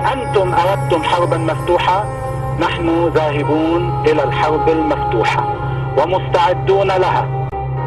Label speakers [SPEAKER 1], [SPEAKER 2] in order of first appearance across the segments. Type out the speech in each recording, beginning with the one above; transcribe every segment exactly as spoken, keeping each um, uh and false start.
[SPEAKER 1] أنتم أردتم حربا مفتوحة، نحن ذاهبون إلى الحرب المفتوحة ومستعدون لها.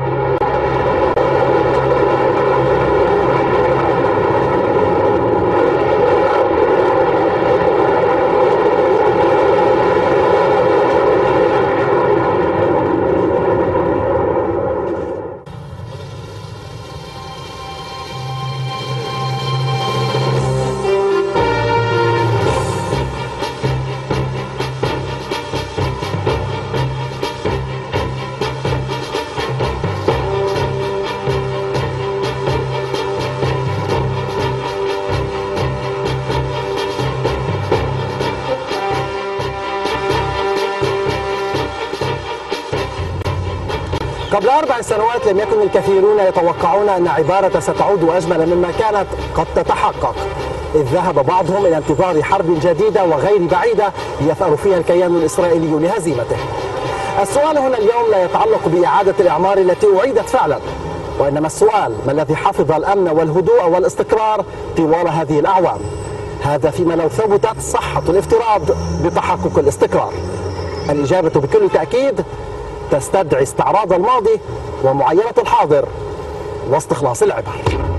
[SPEAKER 2] قبل أربع سنوات لم يكن الكثيرون يتوقعون أن عبارة ستعود أجمل مما كانت قد تتحقق، إذ ذهب بعضهم إلى انتظار حرب جديدة وغير بعيدة يثأر فيها الكيان الإسرائيلي لهزيمته. السؤال هنا اليوم لا يتعلق بإعادة الإعمار التي أعيدت فعلا، وإنما السؤال ما الذي حفظ الأمن والهدوء والاستقرار طوال هذه الأعوام؟ هذا فيما لو ثبتت صحة الافتراض بتحقق الاستقرار. الإجابة بكل تأكيد تستدعي استعراض الماضي ومعاينة الحاضر واستخلاص العبر.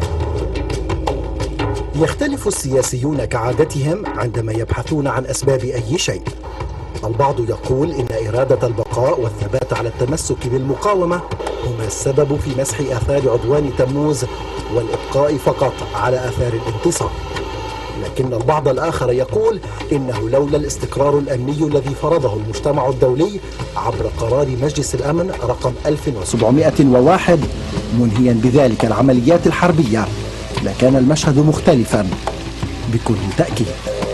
[SPEAKER 2] يختلف السياسيون كعادتهم عندما يبحثون عن أسباب أي شيء. البعض يقول إن إرادة البقاء والثبات على التمسك بالمقاومة هما السبب في مسح آثار عدوان تموز والإبقاء فقط على آثار الانتصار. لكن البعض الآخر يقول إنه لولا الاستقرار الأمني الذي فرضه المجتمع الدولي عبر قرار مجلس الأمن رقم ألف وسبعمائة وواحد منهيا بذلك العمليات الحربية لكان المشهد مختلفا بكل تأكيد.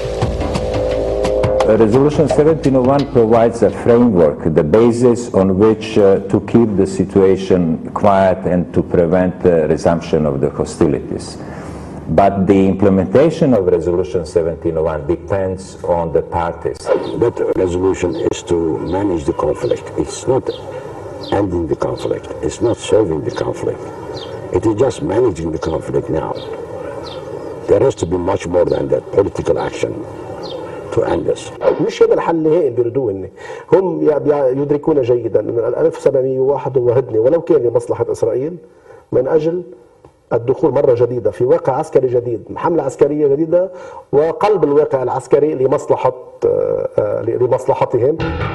[SPEAKER 3] Resolution seventeen oh one provides a framework, the basis on which uh, to keep the situation quiet and to prevent the resumption of the hostilities. But the implementation of Resolution seventeen oh one depends on the parties.
[SPEAKER 4] That resolution is to manage the conflict. It's not ending the conflict. It's not solving the conflict. It is just managing the conflict now. There has to be much more than that political action to end this.
[SPEAKER 5] مش هذا الحل النهائي اللي بيريدوه هن. هم يدركون جيدا ان ألف وسبعمائة وواحد هو هدنه ولو كان لمصلحة إسرائيل من أجل الدخول مرة جديدة في واقع عسكري جديد، حملة عسكرية جديدة وقلب الواقع العسكري لمصلحة لمصلحتهم.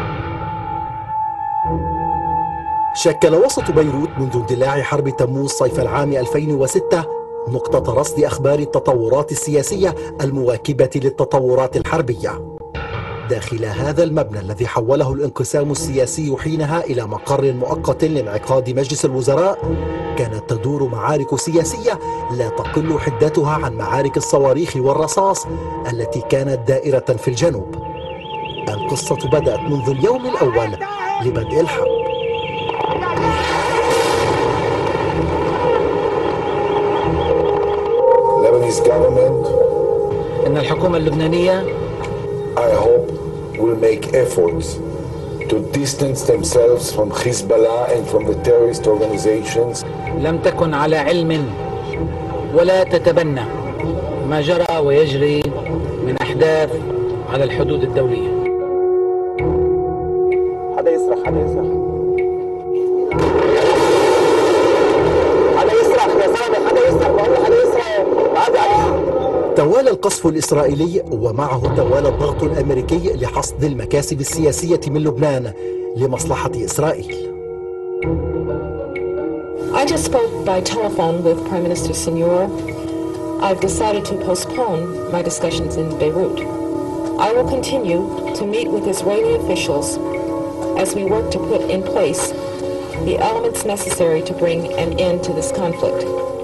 [SPEAKER 2] شكل وسط بيروت منذ اندلاع حرب تموز صيف العام ألفين وستة نقطة رصد أخبار التطورات السياسية المواكبة للتطورات الحربية. داخل هذا المبنى الذي حوله الانقسام السياسي حينها إلى مقر مؤقت لانعقاد مجلس الوزراء كانت تدور معارك سياسية لا تقل حدتها عن معارك الصواريخ والرصاص التي كانت دائرة في الجنوب. القصة بدأت منذ اليوم الأول لبدء الحرب.
[SPEAKER 6] Lebanese government,
[SPEAKER 7] إن الحكومة اللبنانية
[SPEAKER 6] I hope, will make efforts to distance themselves from Hezbollah and from the terrorist organizations.
[SPEAKER 7] لم تكن على علم ولا تتبنى ما جرى ويجري من أحداث على الحدود الدولية.
[SPEAKER 5] حدا يسرح حدا يسرح حدا يسرح يا زلمة حدا يسرح بقول حدا يسرح عادي عليه.
[SPEAKER 2] توالى القصف الإسرائيلي ومعه توالى الضغط الأمريكي لحصد المكاسب السياسية من لبنان لمصلحة إسرائيل.
[SPEAKER 8] I just spoke by telephone with Prime Minister Senor. I've decided to postpone my discussions in Beirut. I will continue to meet with Israeli officials as we work to put in place the elements necessary to bring an end to this conflict.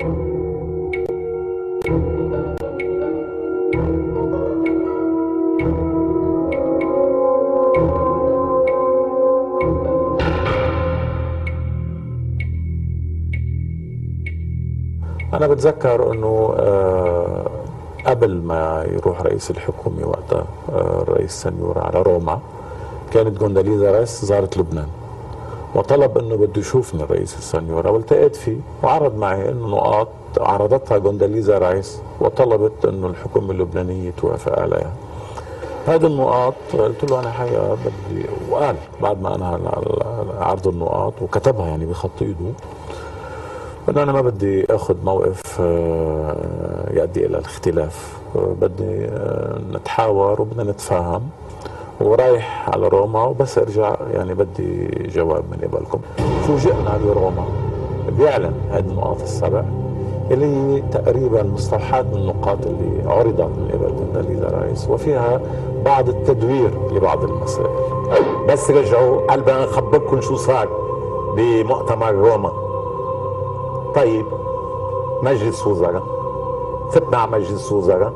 [SPEAKER 9] أنا بتذكر أنه قبل ما يروح رئيس الحكومة وقتها الرئيس سنيور على روما كانت جونداليزا رايس زارت لبنان وطلب أنه بده يشوفني الرئيس السنيورة والتقيت فيه وعرض معي أنه نقاط عرضتها كونداليزا رايس وطلبت انه الحكومه اللبنانيه توافق عليها. هذه النقاط قلت له انا حقيقه بدي، وقال بعد ما انهى عرض النقاط وكتبها يعني بخط ايده انه انا ما بدي اخذ موقف يؤدي الى الاختلاف، بدي نتحاور وبدنا نتفاهم، ورايح على روما وبس ارجع يعني بدي جواب من قبلكم. فوجئنا بروما بيعلن هذه النقاط السبع اللي هي تقريبا مستوحاة من النقاط اللي عرضت من قبل كونداليزا رايس، وفيها بعض التدوير لبعض المسائل.
[SPEAKER 10] بس رجعوا قال بدنا نخبركم شو صار بمؤتمر روما. طيب مجلس وزراء، فتنا على مجلس وزراء،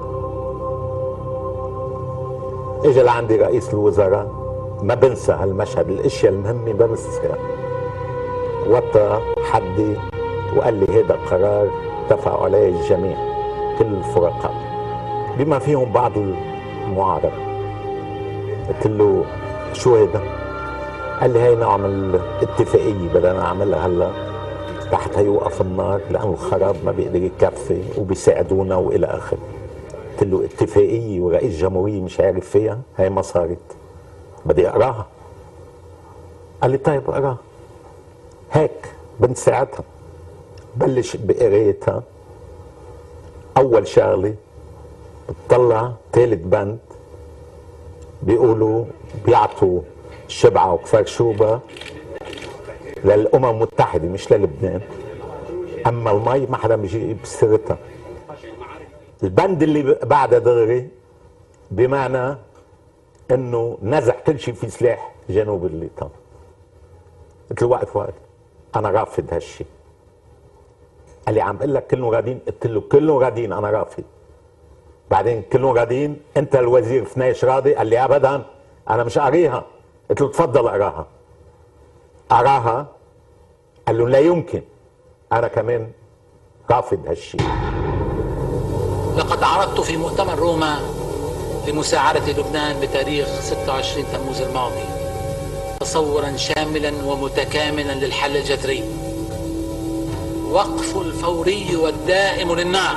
[SPEAKER 10] اجى لعندي رئيس الوزراء، ما بنسى هالمشهد، الاشياء المهمه ما بنساها. وطى حدي وقال لي هذا قرار اتفقوا عليه الجميع كل الفرقاء بما فيهم بعض المعارضه. قلت له شو هذا؟ قال لي هي نعمل اتفاقيه بدنا نعملها هلا تحت هيوقف النار لانه الخراب ما بيقدر يكفي وبيساعدونا والى اخره. قلت له اتفاقيه ورئيس جمهوريه مش عارف فيها؟ هي ما صارت، بدي اقراها. قال لي طيب اقراها. هيك بنت ساعتها بلش بقرايتها. اول شغله بتطلع ثالث بند بيقولوا بيعطوا شبعه وكفرشوبه للامم المتحده مش للبنان، اما المي ما حدا بيجي بسيرتها. البند اللي بعدها دغري بمعنى انه نزع كل شيء في سلاح جنوب الليطان. قلت له وقف وقف، انا رافض هالشيء. قال لي عم بقول لك كلهم غادين. قلت له كلهم غادين انا رافض. بعدين كلهم غادين انت الوزير فنايش راضي؟ قال لي ابدا انا مش قاريها. قلت له تفضل اقراها. قراها قال له لا يمكن، انا كمان رافض هالشيء.
[SPEAKER 7] لقد عرضت في مؤتمر روما لمساعدة لبنان بتاريخ ستة وعشرين تموز الماضي تصورا شاملا ومتكاملا للحل الجذري: وقف الفوري والدائم للنار،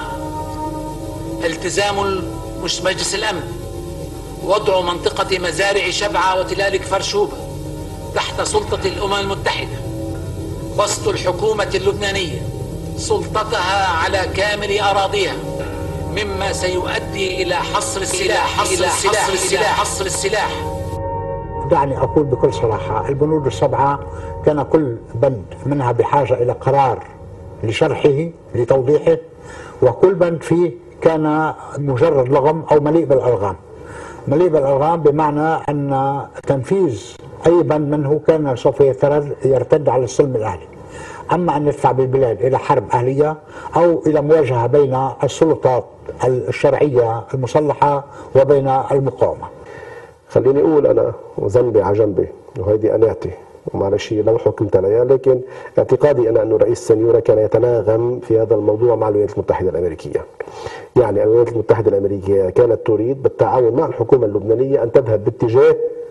[SPEAKER 7] التزام مش مجلس الأمن، وضع منطقة مزارع شبعة وتلال كفر شوبة تحت سلطة الأمم المتحدة، بسط الحكومة اللبنانية سلطتها على كامل أراضيها، مما سيؤدي إلى حصر السلاح حصر السلاح السلاح حصر السلاح.
[SPEAKER 11] دعني أقول بكل صراحة البنود السبعة كان كل بند منها بحاجة إلى قرار لشرحه لتوضيحه، وكل بند فيه كان مجرد لغم أو مليء بالألغام. مليء بالألغام بمعنى أن تنفيذ أي بند منه كان سوف يرتد على السلم الأهلي، أما أن ندفع بالبلاد إلى حرب أهلية أو إلى مواجهة بين السلطات الشرعية المسلحة وبين المقاومة.
[SPEAKER 5] خليني أقول أنا وذنبي على جنبي، وهيدي قناعتي ومعلش لو حكمت عليها، لكن اعتقادي أنا أنه رئيس سنيورة كان يتناغم في هذا الموضوع مع الولايات المتحدة الأمريكية. يعني الولايات المتحدة الأمريكية كانت تريد بالتعاون مع الحكومة اللبنانية أن تذهب باتجاه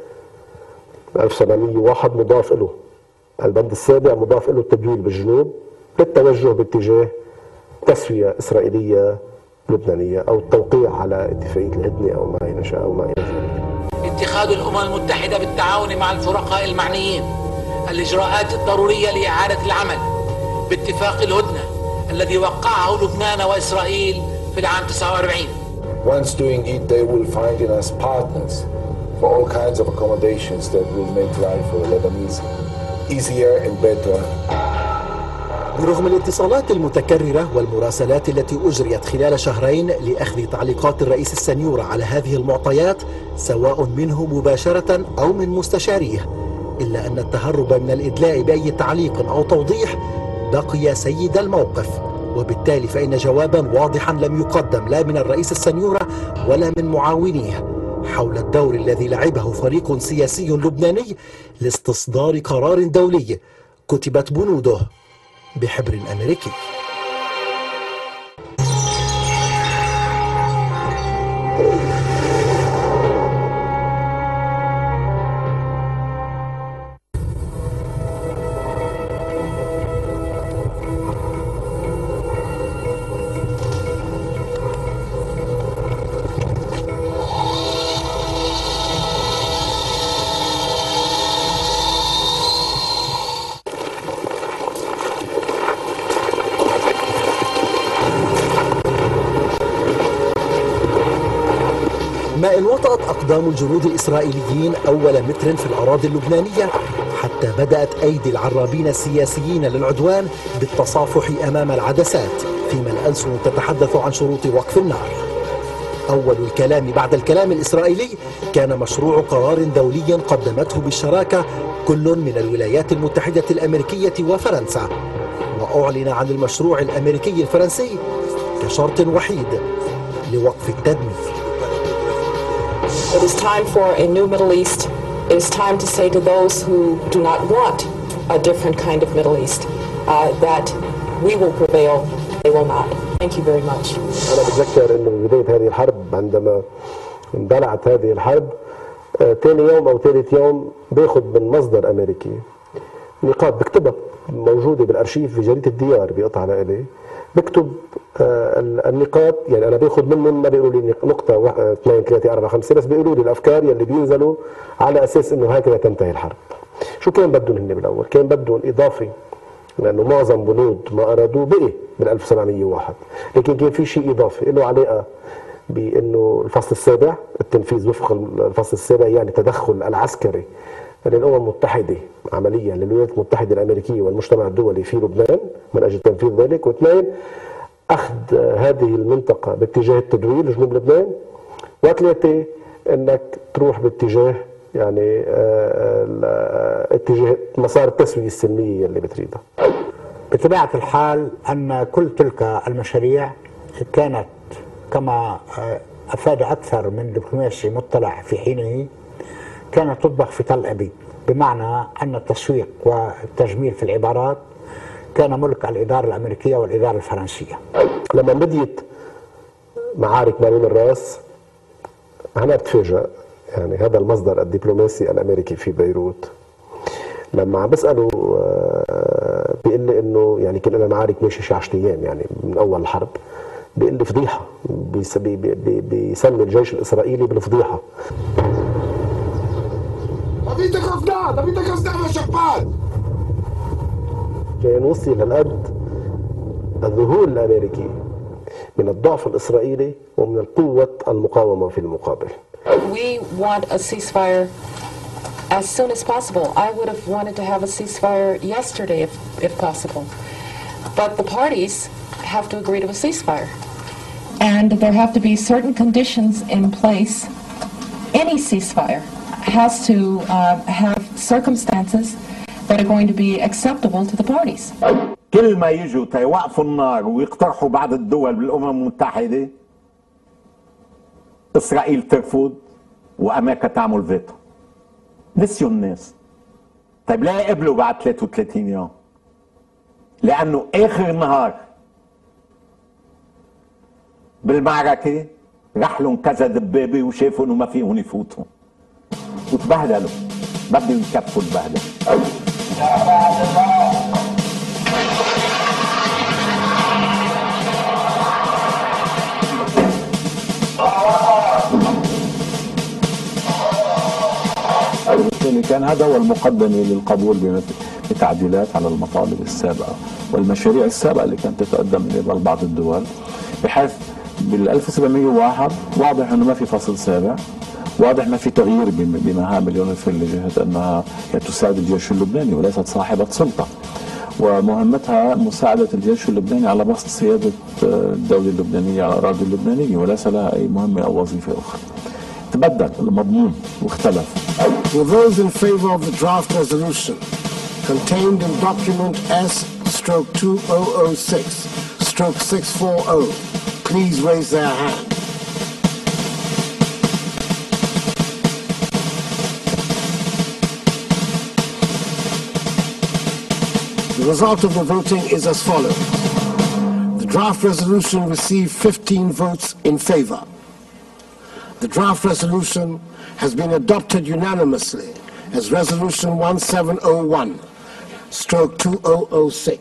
[SPEAKER 5] ألف وسبعمئة وواحد مضاف له البند السابع مضاف له التدويل بالجنوب للتوجه باتجاه تسوية إسرائيلية لبنانية أو التوقيع على اتفاقية الهدنة أو ما ينشأ أو ما إلى ذلك.
[SPEAKER 7] اتخاذ الأمم المتحدة بالتعاون مع الفرقاء المعنيين الإجراءات الضرورية لإعادة العمل باتفاق الهدنة الذي وقعه لبنان وإسرائيل في العام تسعة وأربعين.
[SPEAKER 6] Once doing it, they will find in us partners for all kinds of accommodations that will make life for the Lebanese easier and better.
[SPEAKER 2] رغم الاتصالات المتكررة والمراسلات التي أجريت خلال شهرين لأخذ تعليقات الرئيس السنيورة على هذه المعطيات سواء منه مباشرة أو من مستشاريه، إلا أن التهرب من الإدلاء بأي تعليق أو توضيح بقي سيد الموقف، وبالتالي فإن جوابا واضحا لم يقدم لا من الرئيس السنيورة ولا من معاونيه حول الدور الذي لعبه فريق سياسي لبناني لاستصدار قرار دولي كتبت بنوده بحبر أمريكي. وطأت أقدام الجنود الإسرائيليين أول متر في الأراضي اللبنانية حتى بدأت أيدي العرابين السياسيين للعدوان بالتصافح أمام العدسات، فيما الألسن تتحدث عن شروط وقف النار. أول الكلام بعد الكلام الإسرائيلي كان مشروع قرار دولي قدمته بالشراكة كل من الولايات المتحدة الأمريكية وفرنسا، وأعلن عن المشروع الأمريكي الفرنسي كشرط وحيد لوقف التدمير.
[SPEAKER 8] It is time for a new Middle East. It is time to say to those who do not want a different kind of Middle East uh, that we will prevail, they will not. Thank you very much.
[SPEAKER 5] أنا بتذكر إنه بداية هذه الحرب عندما اندلعت هذه الحرب ثاني آه يوم أو ثالث يوم باخذ من مصدر أمريكي نقاط بكتبها موجودة بالأرشيف في جريدة الديار بقطع لإلي، بكتب آه النقاط، يعني أنا باخذ منهم ما بيقولوا لي نقطة اثنين ثلاثة أربعة خمسة، بس بيقولوا لي الأفكار يلي بينزلوا على أساس إنه هكذا تنتهي الحرب. شو كان بدهم هن بالأول؟ كان بدهم إضافي، لأنه معظم بنود ما أرادوه بقي بال ألف وسبعمية وواحد، لكن كان في شيء إضافي له علاقة بأنه الفصل السابع، التنفيذ وفق الفصل السابع، يعني تدخل العسكري للأمم المتحدة عمليا للولايات المتحدة الأمريكية والمجتمع الدولي في لبنان من أجل تنفيذ ذلك، واثنين أخذ هذه المنطقة باتجاه التدوير لجنوب لبنان، وثلاثة أنك تروح باتجاه يعني اتجاه مسار التسوية السلمية اللي بتريدها.
[SPEAKER 11] بطبيعة الحال أن كل تلك المشاريع كانت كما أفاد أكثر من دبلوماسي مطلع في حينه كانت تطبخ في تل أبيب، بمعنى أن التسويق والتجميل في العبارات كان ملك الإدارة الأمريكية والإدارة الفرنسية.
[SPEAKER 5] لما بديت معارك ما بين الراس أنا بتفاجأ، يعني هذا المصدر الدبلوماسي الأمريكي في بيروت لما عم بسأله بيقول لي إنه يعني كنا لنا معارك ماشي شي عشرة أيام يعني من أول الحرب، بيقول لي فضيحة، بيسمي الجيش الإسرائيلي بالفضيحة. كان وصل للقد الذهول الأمريكي من الضعف الإسرائيلي ومن القوة المقاومة في المقابل.
[SPEAKER 8] We want a ceasefire as soon as possible. I would have wanted to have a ceasefire yesterday if, if possible. But the parties have to agree to a ceasefire. And there have to be certain conditions in place. Any ceasefire has to uh, have circumstances that are going to be acceptable to the parties.
[SPEAKER 10] كل ما يجوا تيوقفوا النار ويقترحوا بعض الدول بالأمم المتحدة إسرائيل ترفض وأمريكا تعمل فيتو. نسيوا الناس. طيب لا قبلوا بعد ثلاثة وثلاثين يوم؟ لأنه آخر نهار بالمعركة راح لهم كذا دبابة وشافوا إنه ما فيهم يفوتوا وتبهدلوا، بدهم يكفوا البهدلة.
[SPEAKER 9] وبالتالي كان هذا هو المقدمة للقبول بتعديلات على المطالب السابقة والمشاريع السابقة اللي كانت تتقدم من قبل بعض الدول، بحيث بال ألف وسبعمية وواحد واضح انه ما في فصل سابع، واضح ما في تغيير بمهام اليونيفيل لجهة انها تساعد الجيش اللبناني وليست صاحبة سلطة، ومهمتها مساعدة الجيش اللبناني على بسط سيادة الدولة اللبنانية على الأراضي اللبنانية، وليس لها أي مهمة أو وظيفة أخرى. تبدل المضمون واختلف.
[SPEAKER 12] Will those in favor of the draft resolution contained in document S two thousand six six forty please raise their hand. The result of the voting is as follows. The draft resolution received fifteen votes in favor. The draft resolution has been adopted unanimously as resolution seventeen oh one stroke two thousand six.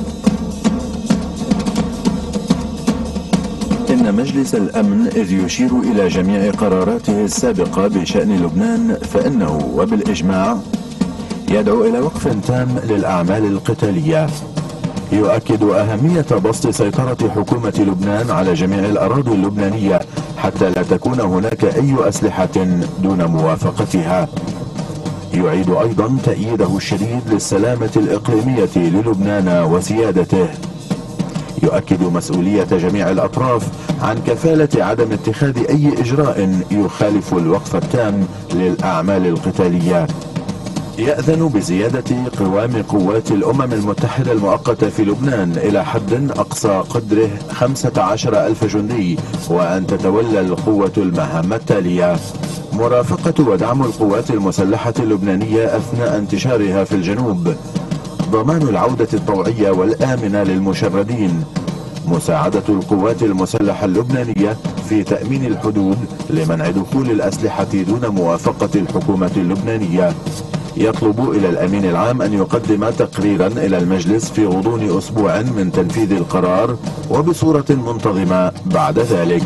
[SPEAKER 13] إن مجلس الأمن إذ يشير إلى جميع قراراته السابقة بشأن لبنان فإنه وبالإجماع يدعو إلى وقف تام للأعمال القتالية، يؤكد أهمية بسط سيطرة حكومة لبنان على جميع الأراضي اللبنانية حتى لا تكون هناك أي أسلحة دون موافقتها. يعيد أيضا تأييده الشديد للسلامة الإقليمية للبنان وسيادته. يؤكد مسؤولية جميع الأطراف عن كفالة عدم اتخاذ أي إجراء يخالف الوقف التام للأعمال القتالية. يأذن بزيادة قوام قوات الأمم المتحدة المؤقتة في لبنان إلى حد أقصى قدره خمسة عشر ألف جندي، وأن تتولى القوة المهام التالية: مرافقة ودعم القوات المسلحة اللبنانية أثناء انتشارها في الجنوب، ضمان العودة الطوعية والآمنة للمشردين، مساعدة القوات المسلحة اللبنانية في تأمين الحدود لمنع دخول الأسلحة دون موافقة الحكومة اللبنانية. يطلب إلى الأمين العام أن يقدم تقريرا إلى المجلس في غضون أسبوع من تنفيذ القرار وبصورة منتظمة بعد ذلك.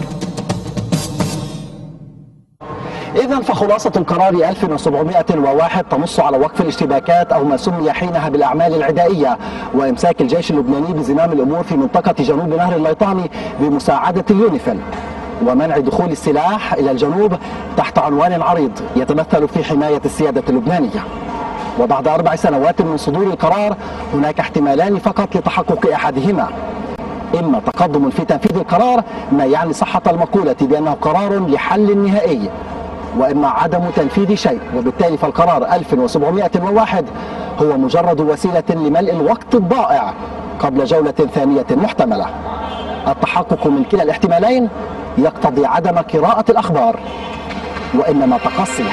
[SPEAKER 2] إذن فخلاصة القرار ألف وسبعمائة وواحد تنص على وقف الاشتباكات أو ما سمي حينها بالأعمال العدائية، وإمساك الجيش اللبناني بزمام الأمور في منطقة جنوب نهر الليطاني بمساعدة اليونيفيل، ومنع دخول السلاح إلى الجنوب تحت عنوان عريض يتمثل في حماية السيادة اللبنانية. وبعد أربع سنوات من صدور القرار هناك احتمالان فقط لتحقق أحدهما: إما تقدم في تنفيذ القرار ما يعني صحة المقولة بأنه قرار لحل نهائي، وإما عدم تنفيذ شيء، وبالتالي فالقرار ألف وسبعمائة وواحد هو مجرد وسيلة لملء الوقت الضائع قبل جولة ثانية محتملة. التحقق من كلا الاحتمالين يقتضي عدم قراءة الأخبار وإنما تقصيها.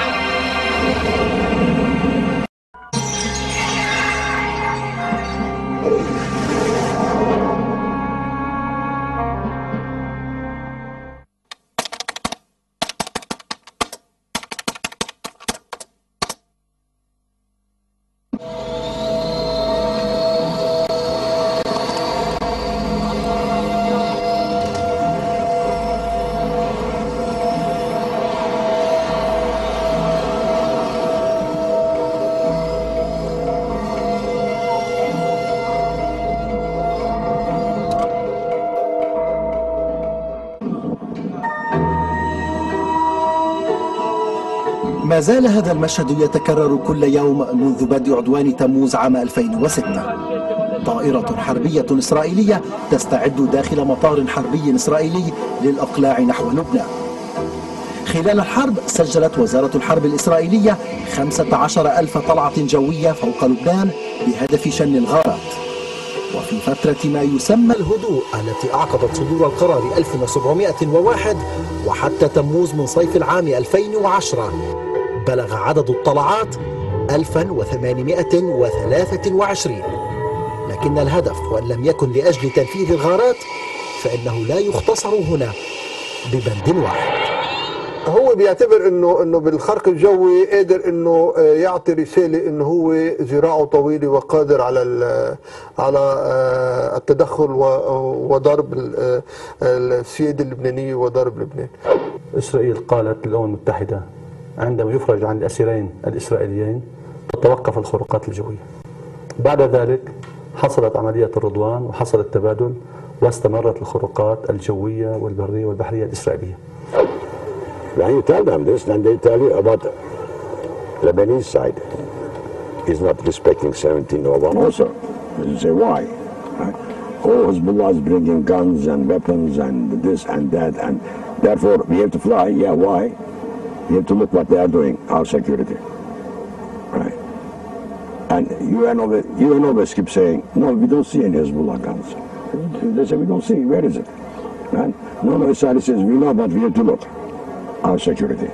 [SPEAKER 2] ما زال هذا المشهد يتكرر كل يوم منذ بدء عدوان تموز عام ألفين وستة. طائرة حربية إسرائيلية تستعد داخل مطار حربي إسرائيلي للإقلاع نحو لبنان. خلال الحرب سجلت وزارة الحرب الإسرائيلية خمسة عشر ألف طلعة جوية فوق لبنان بهدف شن الغارات. وفي فترة ما يسمى الهدوء التي أعقبت صدور القرار ألف وسبعمائة وواحد وحتى تموز من صيف العام ألفين وعشرة بلغ عدد الطلعات ألفا وثمانمائة وثلاثة وعشرين، لكن الهدف وإن لم يكن لأجل تنفيذ الغارات فإنه لا يختصر هنا ببند واحد.
[SPEAKER 14] هو بيعتبر انه انه بالخرق الجوي قادر انه يعطي رساله انه هو ذراعه طويله وقادر على على التدخل وضرب السياده اللبنانيه وضرب لبنان.
[SPEAKER 15] اسرائيل قالت للامم المتحده عندما يفرج عن الاسيرين الاسرائيليين تتوقف الخروقات الجويه. بعد ذلك حصلت عمليه الرضوان وحصل التبادل واستمرت الخروقات الجويه والبريه والبحريه الاسرائيليه.
[SPEAKER 4] Now you tell them this, and they tell you about the Lebanese side is not respecting seventeen oh one.
[SPEAKER 16] Also, you say why? Right? Oh, Hezbollah is bringing guns and weapons and this and that, and therefore we have to fly. Yeah, why? You have to look what they are doing, our security. Right? And U N always, U N always keeps saying, no, we don't see any Hezbollah guns. They say, we don't see. Where is it? Right? No, no, Israel says, we know, but we have to look. Our security.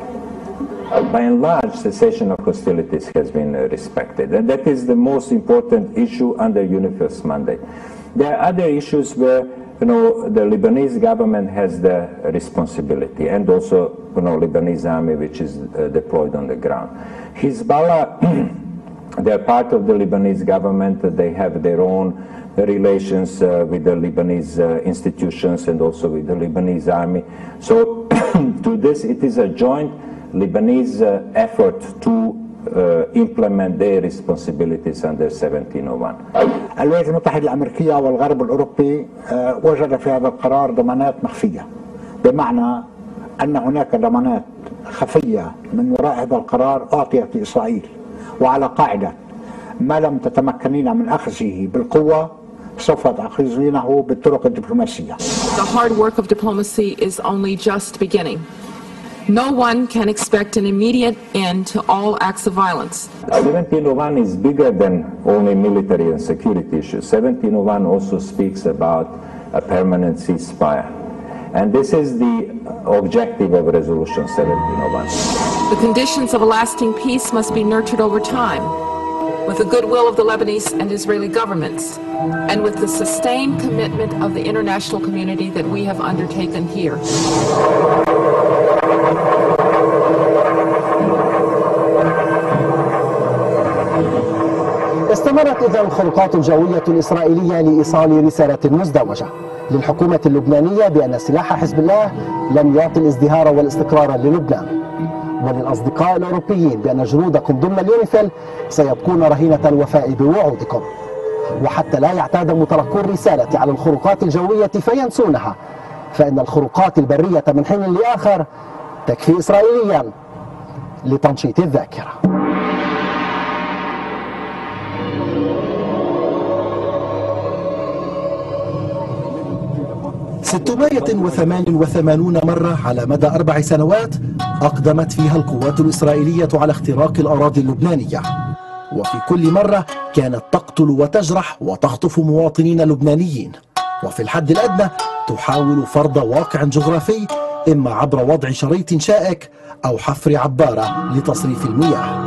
[SPEAKER 3] By and large, cessation of hostilities has been uh, respected, and that is the most important issue under UNIFIL's mandate. There are other issues where, you know, the Lebanese government has the responsibility, and also, you know, Lebanese army which is uh, deployed on the ground. Hezbollah, they're part of the Lebanese government. They have their own relations uh, with the Lebanese uh, institutions and also with the Lebanese army. So to this, it is a joint Lebanese uh, effort to uh, implement their responsibilities under seventeen oh one.
[SPEAKER 11] الولايات المتحدة الأمريكية والغرب الأوروبي وجد في هذا القرار ضمانات مخفية، بمعنى أن هناك ضمانات خفية من وراء هذا القرار أعطيت لإسرائيل، وعلى قاعدة ما لم تتمكنين من أخذه بالقوة سوف تأخذينه بالطرق الدبلوماسية.
[SPEAKER 8] The hard work of diplomacy is only just beginning. No one can expect an immediate end to all acts of violence.
[SPEAKER 3] seventeen oh one is bigger than only military and security issues. seventeen oh one also speaks about a permanent ceasefire. And this is the objective of Resolution seventeen oh one.
[SPEAKER 8] The conditions of a lasting peace must be nurtured over time, with the goodwill of the Lebanese and Israeli governments, and with the sustained commitment of the international community that we have undertaken here.
[SPEAKER 2] استمرت إذن الخروقات الجوية الإسرائيلية لإيصال رسالة مزدوجة للحكومة اللبنانية بأن سلاح حزب الله لن يعطي الازدهار والاستقرار للبنان، وللأصدقاء الأوروبيين بأن جنودكم ضمن اليونيفيل سيبقون رهينة الوفاء بوعودكم. وحتى لا يعتاد متلقو الرسالة على الخروقات الجوية فينسونها، فإن الخروقات البرية من حين لآخر تكفي إسرائيليا لتنشيط الذاكرة. ستمائة وثمانية وثمانين مرة على مدى أربع سنوات أقدمت فيها القوات الإسرائيلية على اختراق الأراضي اللبنانية، وفي كل مرة كانت تقتل وتجرح وتخطف مواطنين لبنانيين، وفي الحد الأدنى تحاول فرض واقع جغرافي إما عبر وضع شريط شائك أو حفر عبارة لتصريف المياه.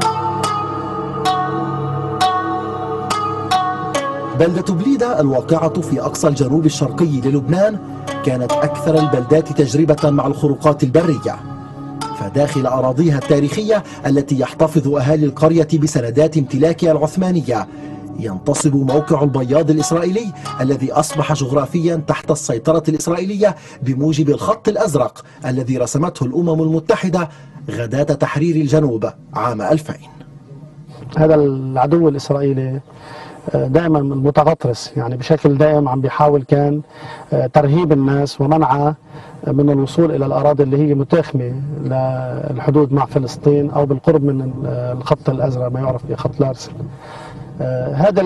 [SPEAKER 2] بلدة بليدة الواقعة في أقصى الجنوب الشرقي للبنان كانت أكثر البلدات تجربة مع الخروقات البرية، فداخل أراضيها التاريخية التي يحتفظ أهالي القرية بسندات امتلاكها العثمانية ينتصب موقع البياض الإسرائيلي الذي أصبح جغرافيا تحت السيطرة الإسرائيلية بموجب الخط الأزرق الذي رسمته الأمم المتحدة غداة تحرير الجنوب عام ألفين.
[SPEAKER 17] هذا العدو الإسرائيلي دائما متغطرس، يعني بشكل دائم عم بيحاول كان ترهيب الناس ومنعها من الوصول إلى الأراضي اللي هي متاخمة للحدود مع فلسطين أو بالقرب من الخط الأزرق ما يعرف بخط لارسل. هذا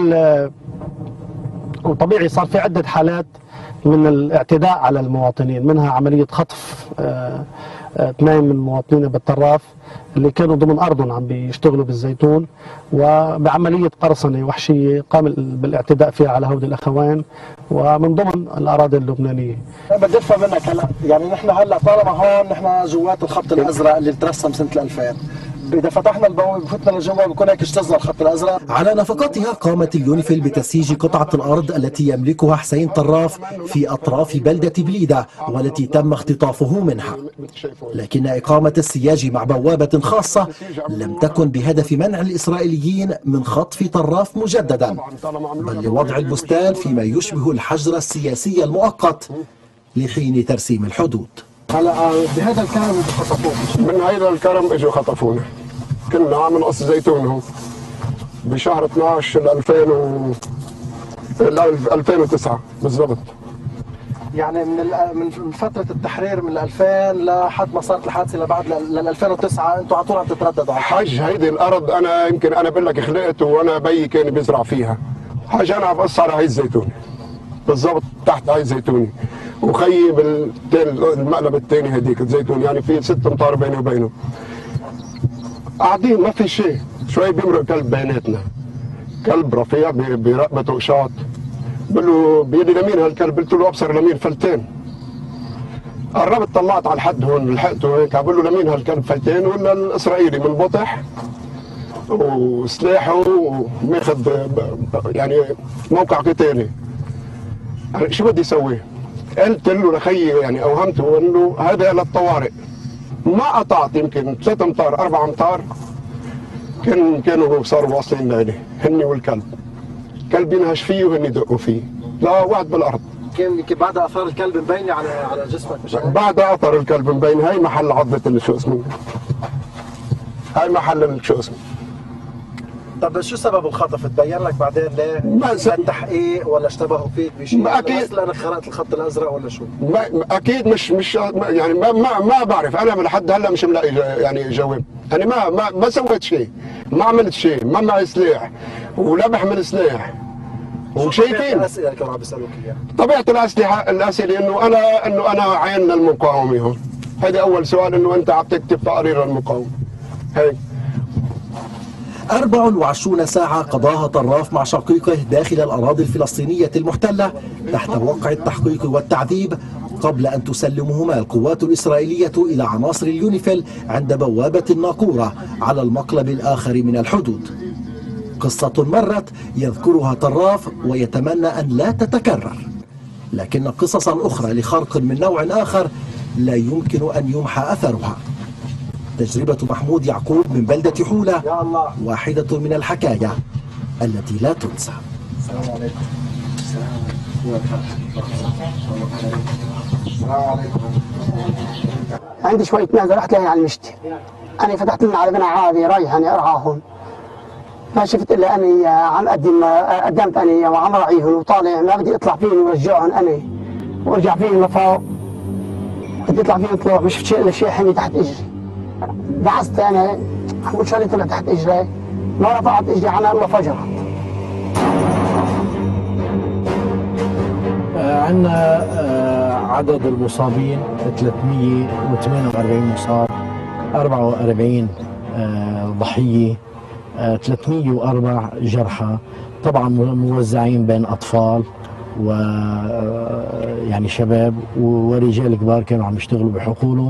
[SPEAKER 17] وطبيعي صار في عدة حالات من الاعتداء على المواطنين، منها عملية خطف اثنين من المواطنين بالطراف اللي كانوا ضمن أرضهم عم بيشتغلوا بالزيتون، وبعملية قرصنة وحشية قام بالاعتداء فيها على هؤلاء الأخوين ومن ضمن الأراضي اللبنانية.
[SPEAKER 2] بدي افهم منك هلا، يعني نحن هلا طالما هون نحن جوات الخط الأزرق اللي ترسم سنة ألفين، إذا فتحنا البوابة وفتنا لجوا بكون هيك اجتزنا الخط الأزرق. على نفقاتها قامت اليونيفيل بتسييج قطعة الأرض التي يملكها حسين طراف في أطراف بلدة بليدة والتي تم اختطافه منها، لكن إقامة السياج مع بوابة خاصة لم تكن بهدف منع الإسرائيليين من خطف طراف مجددا، بل لوضع البستان فيما يشبه الحجر السياسي المؤقت لحين ترسيم الحدود.
[SPEAKER 14] هلا بهذا الكرم خطفونا، من هذا الكرم اجوا خطفونا. كنا عم نقص زيتون هون بشهر اثنعش ألفين و ألفين وتسعة بالضبط.
[SPEAKER 2] يعني من من فتره التحرير من ألفين لحد ما صارت الحادثه لبعد لل ألفين وتسعة انتم على طول عم تترددوا على
[SPEAKER 14] حاج. هيدي الارض انا يمكن انا بقول لك خلقت وانا بيي كان بيزرع فيها. حاج انا عم بقص على هي الزيتون بالضبط تحت هاي الزيتوني، وخيي بالمقلب الثاني هديك الزيتون، يعني في ست امتار بيني وبينه. قاعدين ما في شيء، شوي بيمرق كلب بيناتنا، كلب رفيع برقبته قشاط. بقول له بيدي لمين هالكلب؟ قلت له ابصر لمين فلتين. قربت طلعت على الحد هون لحقته هيك، بقول له لمين هالكلب؟ فلتين ولا الاسرائيلي من بطح وسلاحه وماخذ يعني موقع قتالي. شو بدي اسوي؟ قلت له لخيي يعني اوهمته انه هذا للطوارئ. ما قطعت يمكن ثلاث امتار اربع امتار كان كانوا صاروا واصلين لإلي هني والكلب. كلب ينهش فيه وهن يدقوا فيه، لا وقعت بالارض.
[SPEAKER 2] كان بعد اثار الكلب مبينه على على جسمك مش
[SPEAKER 14] بعد اثر الكلب مبين. هاي محل عضة اللي شو اسمه، هاي محل شو اسمه
[SPEAKER 2] طب شو سبب الخطف؟ تبين لك بعدين ليه؟ التحقيق ولا اشتبهوا فيك بشيء؟
[SPEAKER 12] اكيد
[SPEAKER 2] لانك خرقت الخط الازرق ولا شو؟
[SPEAKER 12] اكيد مش مش يعني ما ما, ما بعرف، انا لحد هلا مش ملاقي يعني جواب. انا ما ما ما سويت شيء، ما عملت شيء، ما معي سلاح ولا بحمل سلاح. وشايفين
[SPEAKER 2] طبيعة الاسئله اللي كانوا عم بيسالوك اياها؟
[SPEAKER 12] طبيعه الاسئله الاسئله انه انا انه انا عين للمقاومه هون. هذا اول سؤال، انه انت عم تكتب تقارير المقاومه. هيك
[SPEAKER 2] أربع وعشرين ساعة قضاها طراف مع شقيقه داخل الأراضي الفلسطينية المحتلة تحت وقع التحقيق والتعذيب قبل أن تسلمهما القوات الإسرائيلية إلى عناصر اليونيفيل عند بوابة الناقورة على المقلب الآخر من الحدود. قصة مرت يذكرها طراف ويتمنى أن لا تتكرر، لكن قصصا أخرى لخرق من نوع آخر لا يمكن أن يمحى أثرها. تجربة محمود يعقوب من بلدة حولة واحدة من الحكايا التي لا تنسى.
[SPEAKER 18] السلام عليكم. السلام عليكم.
[SPEAKER 19] عندي شوية معزة رحت لها على المشتي. أنا فتحت لنا على بناء عادي رايح أنا أرعاهم. ما شفت إلا أني عم أقدم قدمت أنا وعم راعيهم وطالع ما بدي أطلع فيهم وأرجعهم أنا وأرجع فيهم لفوق. بدي أطلع فيهم طلوع ما شفت شيء إلا شيء حمي تحت إجري. دعست أنا حمود شالي طلع تحت إجري ما رفعت إجري عنها إلا فجرت.
[SPEAKER 20] عندنا عدد المصابين ثلاثمئة وثمانية وأربعين مصاب، أربعة وأربعين ضحية، ثلاثمئة وأربعة جرحى، طبعا موزعين بين أطفال و يعني شباب ورجال كبار كانوا عم يشتغلوا بحقولهم.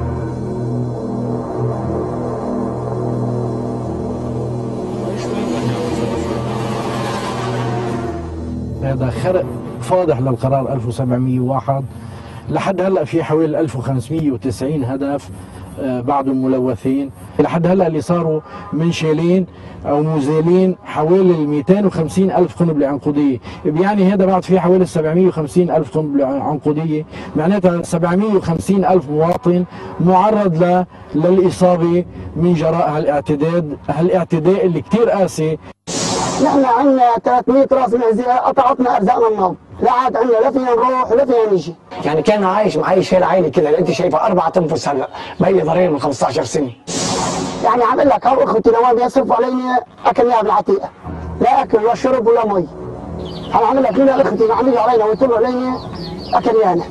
[SPEAKER 20] هذا خرق فاضح للقرار ألف وسبعمئة وواحد. لحد هلا في حوالي ألف وخمسمئة وتسعين هدف بعضهم ملوثين. لحد هلا اللي صاروا منشالين او مزالين حوالي مئتين وخمسين الف قنبله عنقوديه، يعني هذا بعد في حوالي سبعمئة وخمسين الف قنبله عنقوديه، معناتها سبعمئة وخمسين الف مواطن معرض ل... للاصابه من جراء هالاعتداد هالاعتداء اللي كثير قاسي.
[SPEAKER 19] نحن عندنا ثلاثمئة راس معزه قطعتنا ارزاقنا النوم، لا عاد عندنا لا فينا نروح ولا فينا نجي. يعني كان عايش معيش هي العائله كذا اللي انت شايفه اربع انفس هلا بقي لي ضرير من خمسة عشر سنه. يعني عم اقول لك هو اخوتي نواب يصرفوا علينا اكلناها بالعتيقه، لا اكل ولا شرب ولا مي. انا عم اقول لك هنا اخوتي عم يجوا علينا ويطلعوا علينا اكلناها.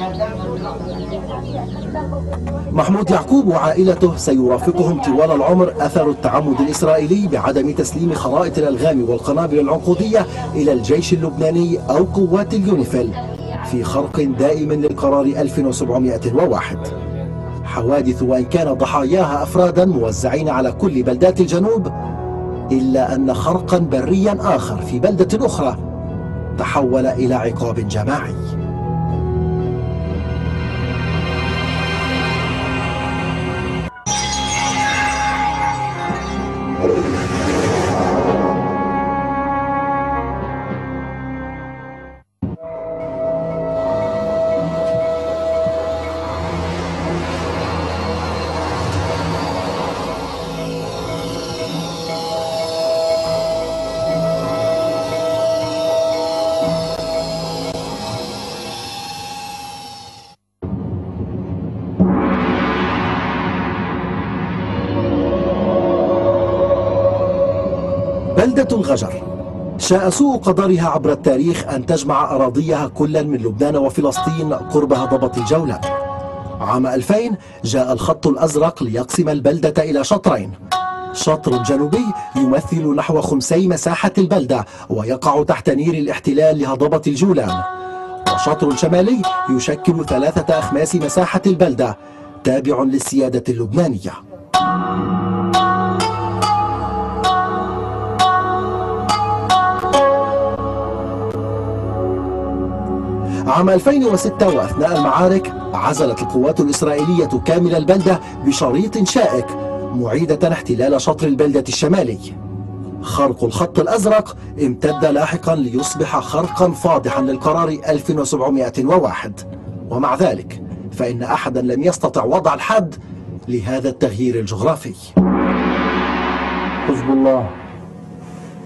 [SPEAKER 2] محمود يعقوب وعائلته سيرافقهم طوال العمر أثر التعمد الإسرائيلي بعدم تسليم خرائط الألغام والقنابل العنقودية إلى الجيش اللبناني أو قوات اليونيفيل في خرق دائم للقرار ألف وسبعمئة وواحد. حوادث وإن كان ضحاياها أفرادا موزعين على كل بلدات الجنوب، إلا أن خرقا بريا آخر في بلدة أخرى تحول إلى عقاب جماعي. بلدة الغجر شاء سوء قدرها عبر التاريخ أن تجمع أراضيها كلا من لبنان وفلسطين قرب هضبة الجولان. عام ألفين جاء الخط الأزرق ليقسم البلدة إلى شطرين، شطر جنوبي يمثل نحو خمسي مساحة البلدة ويقع تحت نير الاحتلال لهضبة الجولان، وشطر شمالي يشكل ثلاثة أخماس مساحة البلدة تابع للسيادة اللبنانية. عام ألفين وستة وأثناء المعارك عزلت القوات الإسرائيلية كامل البلدة بشريط شائك معيدة احتلال شطر البلدة الشمالي. خرق الخط الأزرق امتد لاحقا ليصبح خرقا فاضحا للقرار ألف وسبعمئة وواحد، ومع ذلك فإن أحدا لم يستطع وضع الحد لهذا التغيير الجغرافي.
[SPEAKER 20] حزب الله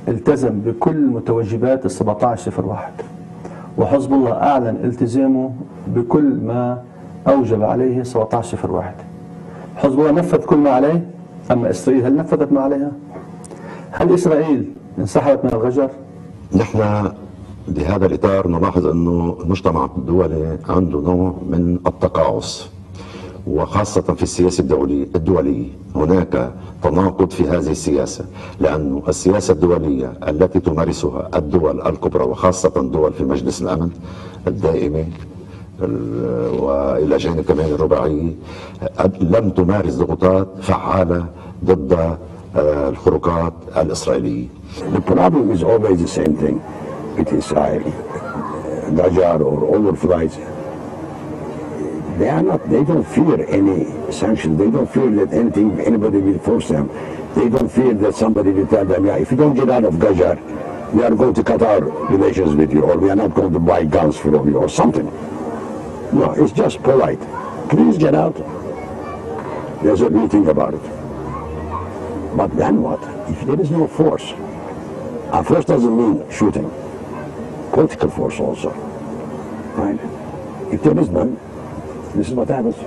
[SPEAKER 15] التزم بكل متوجبات ال سبعة عشر صفر واحد، وحزب الله أعلن التزامه بكل ما أوجب عليه سبعة عشر صفر واحد. حزب الله نفذ كل ما عليه، أما إسرائيل هل نفذت ما عليها؟ هل إسرائيل انسحبت من الغجر؟
[SPEAKER 4] نحن بهذا الإطار نلاحظ أنه المجتمع الدولي عنده نوع من التقاعس، وخاصة في السياسة الدولية الدولية هناك تناقض في هذه السياسة، لأن السياسة الدولية التي تمارسها الدول الكبرى وخاصة دول في مجلس الأمن الدائمي وإلى جانب كمان الرباعية لم تمارس ضغوطات فعالة ضد الخروقات الإسرائيلية.
[SPEAKER 16] The problem is always the same thing with Israel, Gajar or overflights. They are not. They don't fear any sanctions. They don't fear that anything, anybody will force them. They don't fear that somebody will tell them, yeah, if you don't get out of Gajar, we are going to cut our relations with you, or we are not going to buy guns from you, or something. No, it's just polite. Please get out. There's a real thing about it. But then what? If there is no force, and force doesn't mean shooting, political force also, right? If there is none, this is what happens.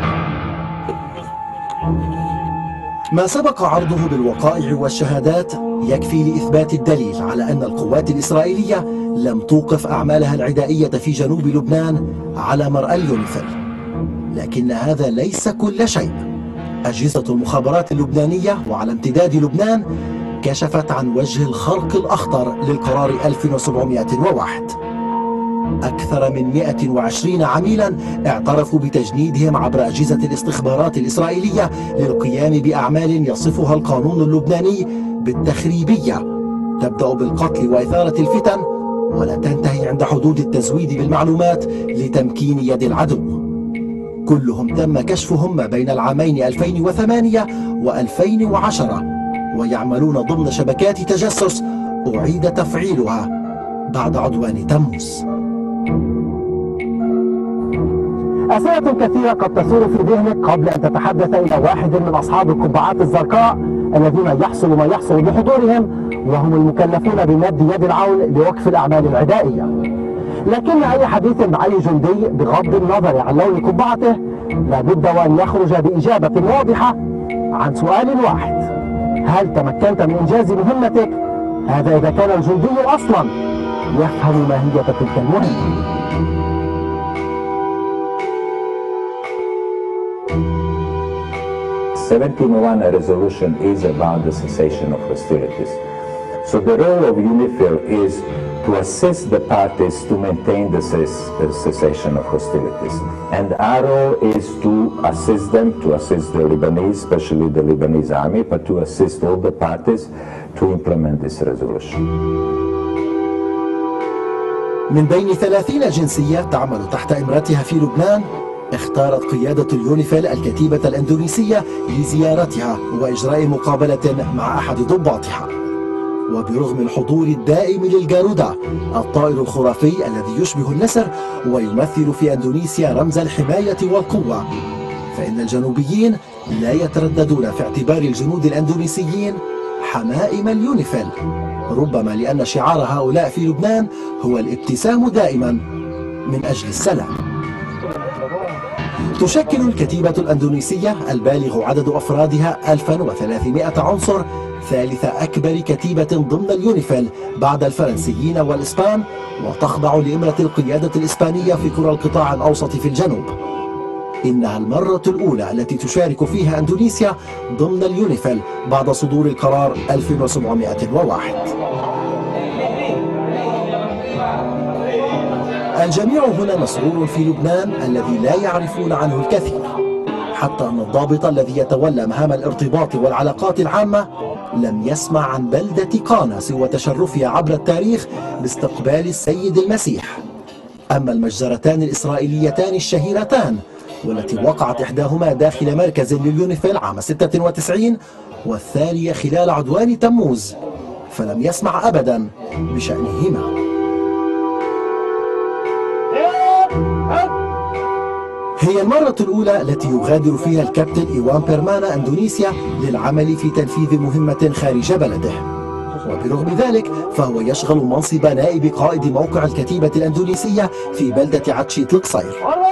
[SPEAKER 2] ما سبق عرضه بالوقائع والشهادات يكفي لإثبات الدليل على أن القوات الإسرائيلية لم توقف أعمالها العدائية في جنوب لبنان على مرأى اليونيفيل. لكن هذا ليس كل شيء. أجهزة المخابرات اللبنانية وعلى امتداد لبنان كشفت عن وجه الخرق الأخطر للقرار ألف وسبعمائة وواحد. أكثر من مئة وعشرين عميلا اعترفوا بتجنيدهم عبر أجهزة الاستخبارات الإسرائيلية للقيام بأعمال يصفها القانون اللبناني بالتخريبية، تبدأ بالقتل وإثارة الفتن ولا تنتهي عند حدود التزويد بالمعلومات لتمكين يد العدو. كلهم تم كشفهم ما بين العامين ألفين وثمانية وألفين وعشرة، ويعملون ضمن شبكات تجسس أعيد تفعيلها بعد عدوان تموز. أسئلة كثيرة قد تثور في ذهنك قبل أن تتحدث إلى واحد من أصحاب القبعات الزرقاء الذين يحصل ما يحصل بحضورهم، وهم المكلفون بمد يد العون لوقف الأعمال العدائية. لكن أي حديث مع أي جندي بغض النظر عن لون قبعته لابد وأن يخرج بإجابة واضحة عن سؤال واحد: هل تمكنت من إنجاز مهمتك؟ هذا إذا كان الجندي أصلا يفهم ماهية تلك المهمة.
[SPEAKER 3] seventeen oh one resolution is about the cessation of hostilities. So the role of UNIFIL is to assist the parties to maintain the cessation of hostilities. And our role is to assist them, to assist the Lebanese, especially the Lebanese army, but to assist all the parties to implement this resolution.
[SPEAKER 2] من بين ثلاثين جنسية تعمل تحت إمرتها في لبنان، اختارت قيادة اليونيفيل الكتيبة الأندونيسية لزيارتها وإجراء مقابلة مع أحد ضباطها. وبرغم الحضور الدائم للجارودة، الطائر الخرافي الذي يشبه النسر ويمثل في أندونيسيا رمز الحماية والقوة، فإن الجنوبيين لا يترددون في اعتبار الجنود الأندونيسيين حمائم اليونيفيل، ربما لأن شعار هؤلاء في لبنان هو الابتسام دائما من أجل السلام. تشكل الكتيبة الأندونيسية البالغ عدد أفرادها ألف وثلاثمائة عنصر ثالث أكبر كتيبة ضمن اليونيفيل بعد الفرنسيين والإسبان، وتخضع لإمرة القيادة الإسبانية في قرى القطاع الأوسط في الجنوب. إنها المرة الأولى التي تشارك فيها أندونيسيا ضمن اليونيفيل بعد صدور القرار ألف وسبعمائة وواحد. الجميع هنا مسرور في لبنان الذي لا يعرفون عنه الكثير، حتى أن الضابط الذي يتولى مهام الارتباط والعلاقات العامة لم يسمع عن بلدة قانا سوى تشرفها عبر التاريخ باستقبال السيد المسيح. أما المجزرتان الإسرائيليتان الشهيرتان والتي وقعت إحداهما داخل مركز لليونيفيل عام ستة وتسعين والثانية خلال عدوان تموز، فلم يسمع أبدا بشأنهما. هي المرة الأولى التي يغادر فيها الكابتن إيوان بيرمانا أندونيسيا للعمل في تنفيذ مهمة خارج بلده. وبرغم ذلك فهو يشغل منصب نائب قائد موقع الكتيبة الأندونيسية في بلدة عتشيت القصير.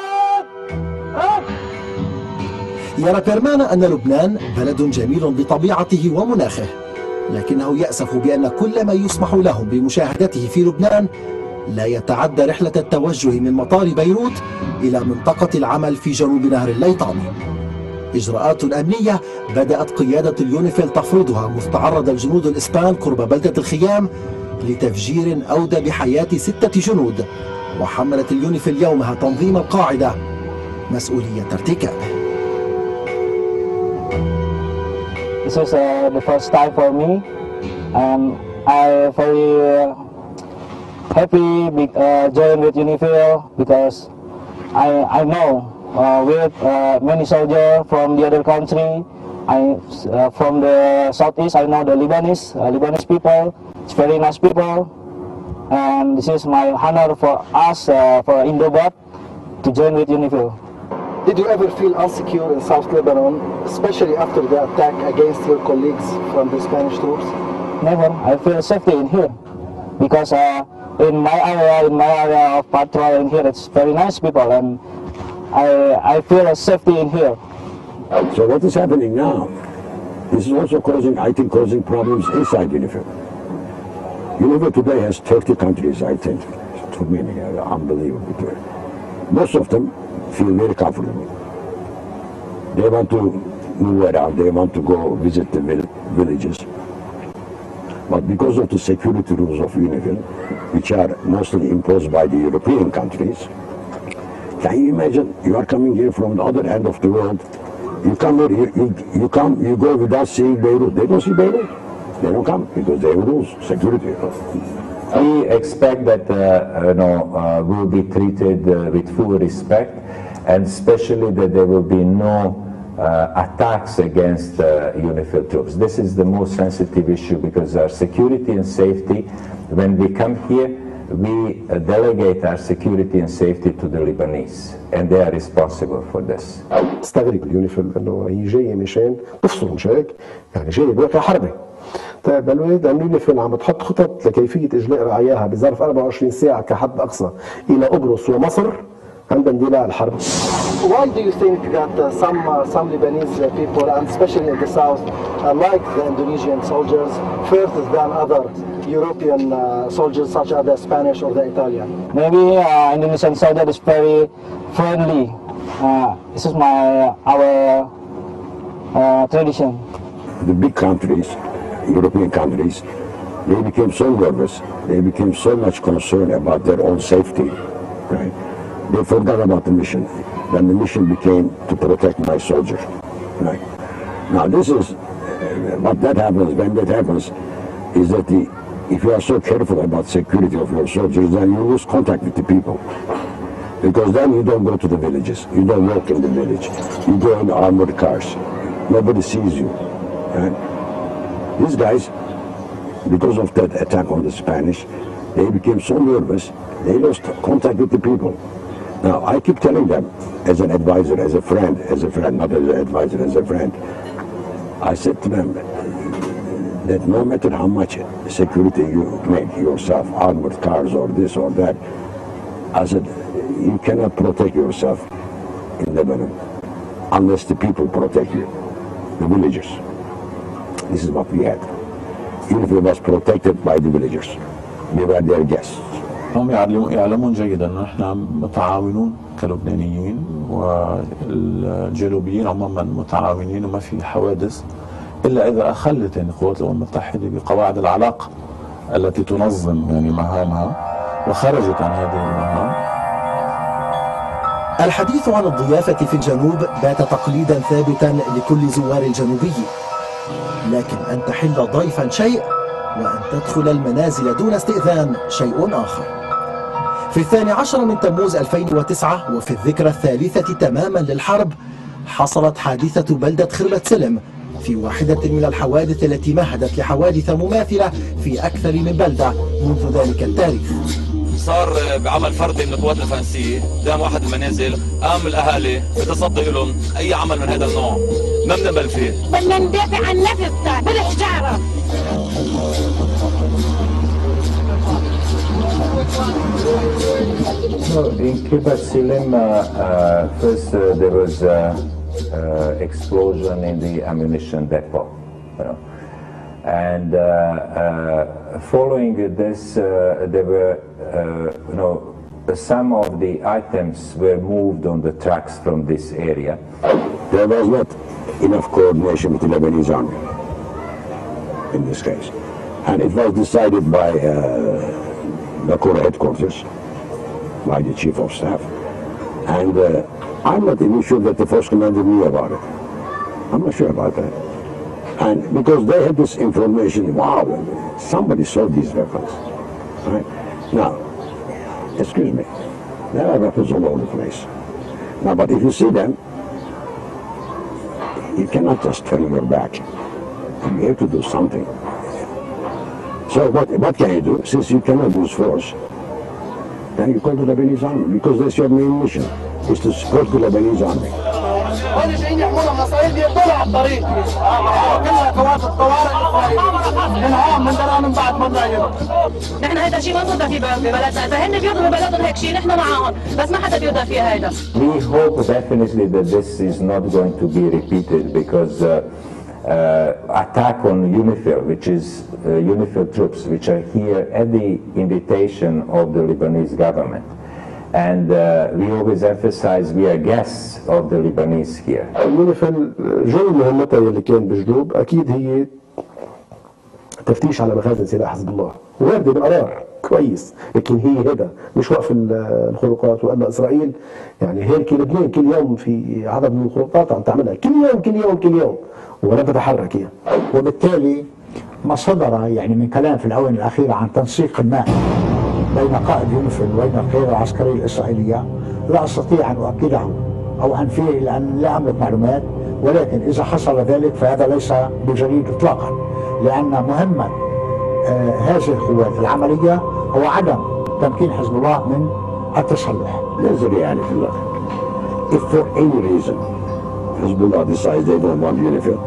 [SPEAKER 2] يرى بيرمان أن لبنان بلد جميل بطبيعته ومناخه، لكنه يأسف بأن كل ما يسمح لهم بمشاهدته في لبنان لا يتعدى رحلة التوجه من مطار بيروت إلى منطقة العمل في جنوب نهر الليطاني. إجراءات أمنية بدأت قيادة اليونيفيل تفرضها مستعرض الجنود الإسبان قرب بلدة الخيام لتفجير أودى بحياة ستة جنود، وحملت اليونيفيل يومها تنظيم القاعدة مسؤولية ارتكابه.
[SPEAKER 18] This is uh, the first time for me, and I very uh, happy be, uh, join with UNIFIL because I I know uh, with uh, many soldiers from the other country. I uh, from the southeast. I know the Lebanese uh, Lebanese people. It's very nice people, and this is my honor for us uh, for Indobot to join with UNIFIL.
[SPEAKER 2] Did you ever feel insecure in South Lebanon, especially after the attack against your colleagues from the Spanish troops?
[SPEAKER 18] Never. I feel safety in here because uh, in my area, in my area of patrol in here, it's very nice people, and I I feel a safety in here.
[SPEAKER 16] So what is happening now? This is also causing, I think, causing problems inside UNIFIL. UNIFIL today has thirty countries, I think. Too many, unbelievable. Most of them feel very comfortable. They want to move around, they want to go visit the villages. But because of the security rules of UNIFIL, which are mostly imposed by the European countries, can you imagine you are coming here from the other end of the world, you come here, you, you, you come, you go without seeing Beirut. They don't see Beirut. They don't come because they have rules, security.
[SPEAKER 3] We expect that uh, you know, uh, we'll be treated uh, with full respect, and especially that there will be no uh, attacks against uh, UNIFIL troops. This is the most sensitive issue because our security and safety, when we come here, we uh, delegate our security and safety to the Lebanese, and they are responsible for this.
[SPEAKER 5] استغرب اليونيفيل انه هي جايه مشان تفصل، مش هيك؟ يعني جايه بواقع حربي. طيب الولايات اليونيفيل عم تحط خطط لكيفيه اجلاء رعاياها بظرف أربعة وعشرين ساعه كحد اقصى الى قبرص ومصر عند اندلاع الحرب.
[SPEAKER 2] Why do you think that uh, some uh, some Lebanese uh, people, and especially in the south, uh, like the Indonesian soldiers further than other European uh, soldiers such as the Spanish or the Italian?
[SPEAKER 18] Maybe uh, Indonesian soldier is very friendly. Uh, this is my uh, our uh, tradition.
[SPEAKER 16] The big countries, European countries, they became so nervous, they became so much concerned about their own safety, right? They forgot about the mission. Then the mission became to protect my soldier, right? Now this is, uh, what that happens, when that happens, is that the, if you are so careful about security of your soldiers, then you lose contact with the people. Because then you don't go to the villages, you don't walk in the village, you go in armored cars, nobody sees you, right? These guys, because of that attack on the Spanish, they became so nervous, they lost contact with the people. Now, I keep telling them, as an advisor, as a friend, as a friend, not as an advisor, as a friend, I said to them that no matter how much security you make yourself, armored cars or this or that, I said, you cannot protect yourself in Lebanon unless the people protect you, the villagers. This is what we had. UNIFIL was protected by the villagers. They were their guests.
[SPEAKER 9] هم يعلمون جيدا ان احنا متعاونون كلبنانيين، والجنوبيين عموما متعاونين وما في حوادث الا اذا اخلت يعني قوات الامم المتحده بقواعد العلاقه التي تنظم يعني مهامها وخرجت عن هذه المهام.
[SPEAKER 2] الحديث عن الضيافة في الجنوب بات تقليدا ثابتا لكل زوار الجنوبي، لكن أن تحل ضيفا شيء وأن تدخل المنازل دون استئذان شيء آخر. في الثاني عشر من تموز ألفين وتسعة وفي الذكرى الثالثة تماما للحرب حصلت حادثة بلدة خربة سلم في واحدة من الحوادث التي مهدت لحوادث مماثلة في أكثر من بلدة منذ ذلك التاريخ.
[SPEAKER 21] صار بعمل فردي من القوات الفرنسية قدام واحد المنازل، قام الأهالي بتصدي لهم أي عمل من هذا النوع ما بنقبل فيه. بدنا ندافع عن نفسنا بالحجارة.
[SPEAKER 3] No, in Kibbutz Silim, uh, uh, first uh, there was an uh, uh, explosion in the ammunition depot. You know. And uh, uh, following this, uh, there were, uh, you know, some of the items were moved on the trucks from this area.
[SPEAKER 16] There was not enough coordination with the Lebanese army in this case. And it was decided by uh, the Corps headquarters, by the chief of staff. And uh, I'm not even sure that the force commander knew about it. I'm not sure about that. And because they had this information, wow, somebody sold these weapons. Right? Now, excuse me, there are weapons all over the place. Now, but if you see them, you cannot just turn your back. You have to do something. So what, what can you do? Since you cannot use force, then you call the Lebanese army, because that's your main mission, is to support the Lebanese army.
[SPEAKER 1] هون جايين يحملوا من اسرائيل بيقتلوا على الطريق كلها قوات الطوارئ الاسرائيليه انعام من دران من بعد ما نعينهم.
[SPEAKER 22] نحن هيدا شيء ما بنرضى فيه ببلدنا، اذا هن بيرضوا ببلدهم هيك شيء نحن معهم، بس ما حدا بيرضى فيها هيدا.
[SPEAKER 3] We hope definitely that this is not going to be repeated because uh, uh, attack on UNIFIL, which is uh, UNIFIL troops, which are here at the invitation of the Lebanese government. And uh, we always emphasize we are guests of the Lebanese here.
[SPEAKER 5] يونيفيل جو مهمتها اللي كان بجنوب اكيد هي تفتيش على مخازن سلاح حزب الله، وارده بالقرار كويس، لكن هي هذا مش وقف الخروقات. وان اسرائيل يعني هيك لبنان كل يوم في عدد من الخروقات عم تعملها كل يوم كل يوم كل يوم ولا تتحرك هي.
[SPEAKER 11] وبالتالي ما صدر يعني من كلام في الاونه الاخيره عن تنسيق ما بين قائد يونيفيل وبين القيادة العسكرية الإسرائيلية لا أستطيع أن أؤكده أو أنفيه لأن لا أملك معلومات، ولكن إذا حصل ذلك فهذا ليس بجديد إطلاقا، لأن مهمة آه هذه القوات العملية هو عدم تمكين حزب الله من التسلح.
[SPEAKER 16] There's a reality, look. If for any reason Hezbollah decides they don't want UNIFIL,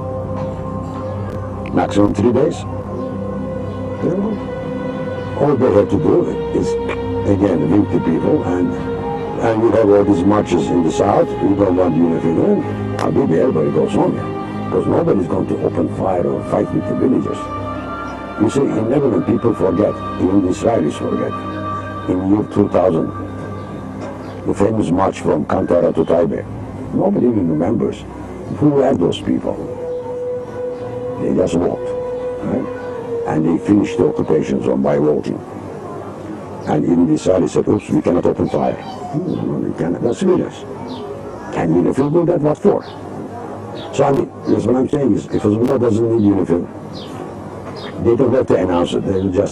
[SPEAKER 16] maximum three days, they don't. All they have to do is, again, link the people, and and you have all these marches in the south. You don't want UNIFIL in. I'll be there, everybody goes home here. Because nobody's going to open fire or fight with the villagers. You see, in Lebanon, people forget, even the Israelis forget. In year two thousand, the famous march from Kantara to Taibeh, nobody even remembers who were those people. They just walked, right? And they finished the occupations on by walking. And even the Israelis said, oops, we cannot open fire. No, we cannot. That's civilians. And UNIFIL do that, what for? So I mean, that's what I'm saying is, if Hezbollah doesn't need UNIFIL, they don't have to announce it. They will just...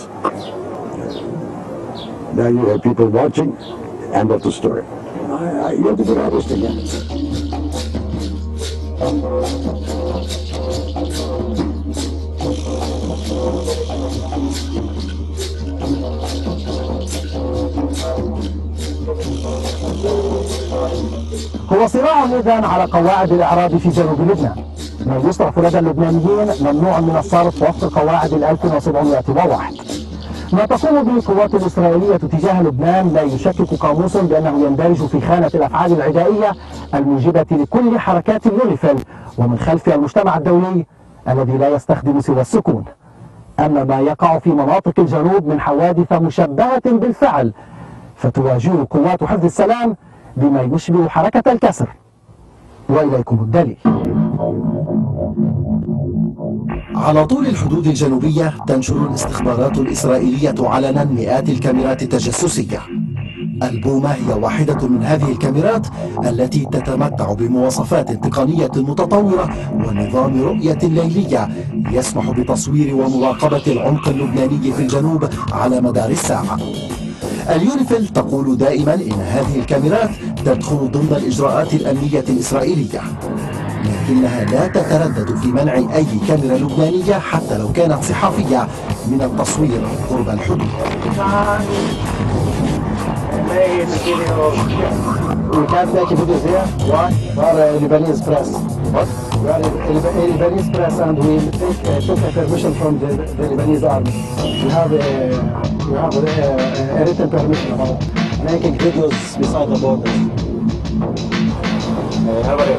[SPEAKER 16] Now you have people watching, end of the story. I, I, you have to be honest again.
[SPEAKER 2] هو صراع إذن على قواعد الإعراب في جنوب لبنان. ما يصرف لدى اللبنانيين ممنوع من الصرف وفق قواعد ألف وسبعمائة وواحد. ما تقوم به القوات الإسرائيلية تجاه لبنان لا يشكك قاموس بأنه يندرج في خانة الأفعال العدائية الموجبة لكل حركات يونيفيل ومن خلفها المجتمع الدولي الذي لا يستخدم سوى السكون. أما ما يقع في مناطق الجنوب من حوادث مشبهة بالفعل فتواجه قوات حفظ السلام بما يشبه حركة الكسر. وإليكم الدليل.
[SPEAKER 23] على طول الحدود الجنوبية تنشر الاستخبارات الإسرائيلية علنا مئات الكاميرات التجسسية. البومة هي واحدة من هذه الكاميرات التي تتمتع بمواصفات تقنية متطورة ونظام رؤية ليلية يسمح بتصوير ومراقبة العمق اللبناني في الجنوب على مدار الساعة. اليونيفيل تقول دائما إن هذه الكاميرات تدخل ضمن الإجراءات الأمنية الإسرائيلية، لكنها لا تتردد في منع أي كاميرا لبنانية حتى لو كانت صحافية من التصوير قرب الحدود.
[SPEAKER 2] We can't make videos here. Why? We are Lebanese press. What? We are Lebanese press and we take, uh, took a permission from the, the Lebanese army. We have a, we have a, a written permission about it. making videos beside the border.
[SPEAKER 9] Hey, how are you?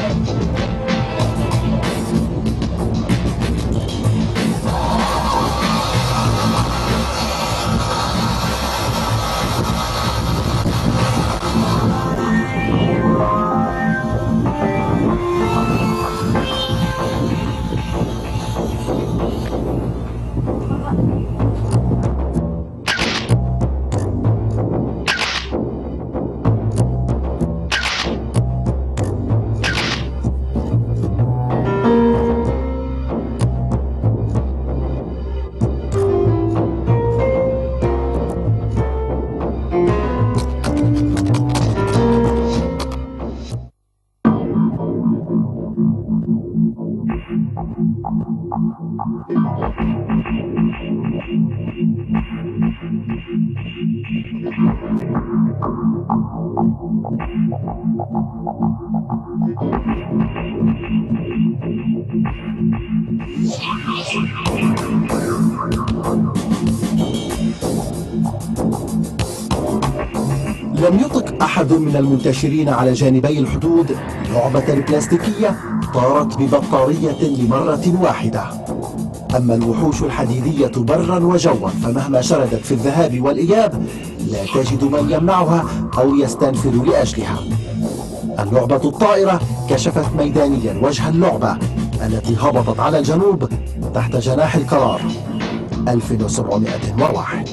[SPEAKER 23] لم يطق أحد من المنتشرين على جانبي الحدود لعبة البلاستيكية طارت ببطارية لمرة واحدة. أما الوحوش الحديدية برا وجوا فمهما شردت في الذهاب والإياب لا تجد من يمنعها أو يستنفر لأجلها. اللعبة الطائرة كشفت ميدانيا وجه اللعبة التي هبطت على الجنوب تحت جناح القرار ألف وسبعمائة وواحد.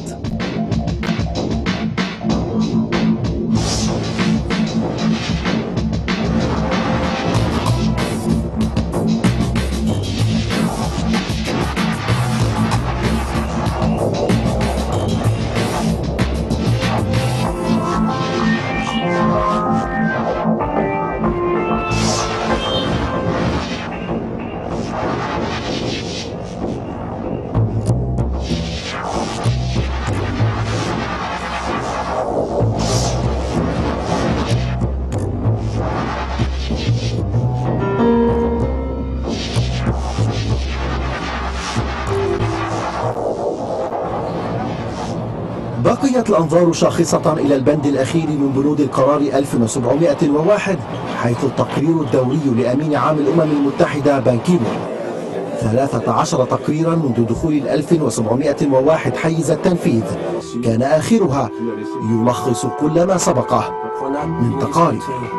[SPEAKER 23] بقيت الأنظار شاخصة إلى البند الأخير من بنود القرار ألف وسبعمائة وواحد حيث التقرير الدوري لأمين عام الأمم المتحدة بان كي مون. ثلاثة عشر تقريرا منذ دخول الألف وسبعمائة وواحد حيز التنفيذ كان آخرها يلخص كل ما سبقه من تقارير.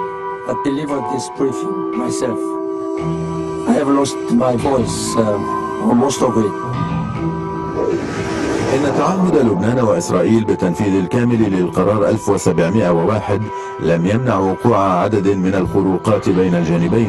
[SPEAKER 13] إن تعهد لبنان وإسرائيل بالتنفيذ الكامل للقرار ألف وسبعمائة وواحد لم يمنع وقوع عدد من الخروقات بين الجانبين.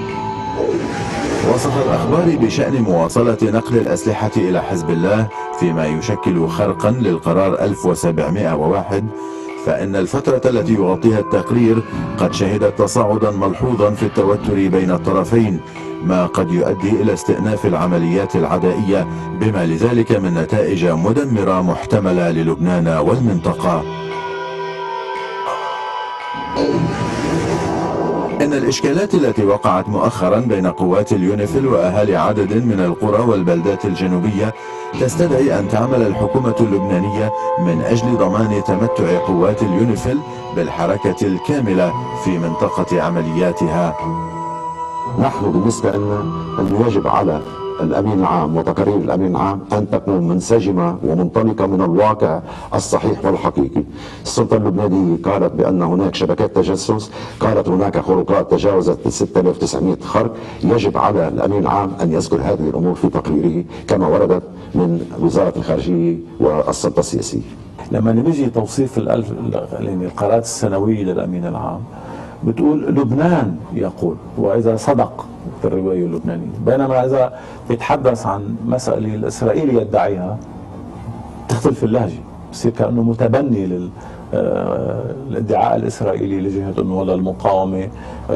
[SPEAKER 13] وسط الأخبار بشأن مواصلة نقل الأسلحة إلى حزب الله فيما يشكل خرقا للقرار ألف وسبعمائة وواحد، فإن الفترة التي يغطيها التقرير قد شهدت تصاعدا ملحوظا في التوتر بين الطرفين، ما قد يؤدي إلى استئناف العمليات العدائية بما لذلك من نتائج مدمرة محتملة للبنان والمنطقة. إن الإشكالات التي وقعت مؤخرا بين قوات اليونيفيل وأهالي عدد من القرى والبلدات الجنوبية تستدعي أن تعمل الحكومة اللبنانية من أجل ضمان تمتع قوات اليونيفيل بالحركة الكاملة في منطقة عملياتها.
[SPEAKER 4] نحن بالنسبة لنا أنه يجب على الأمين العام وتقارير الأمين العام أن تكون منسجمة ومنطلقة من الواقع الصحيح والحقيقي. السلطة اللبنانية قالت بأن هناك شبكات تجسس، قالت هناك خروقات تجاوزت ستة آلاف وتسعمائة خرق. يجب على الأمين العام أن يذكر هذه الأمور في تقريره كما وردت من وزارة الخارجية والسلطة السياسية.
[SPEAKER 9] لما نيجي توصيف الألف يعني القرارات السنوية للأمين العام بتقول لبنان يقول، وإذا صدق في الرواية اللبنانية، بينما إذا بيتحدث عن مسألة الإسرائيلي يدعيها تختلف اللهجة، بصير كأنه متبني لل الادعاء الإسرائيلي لجهة أنه ولا المقاومة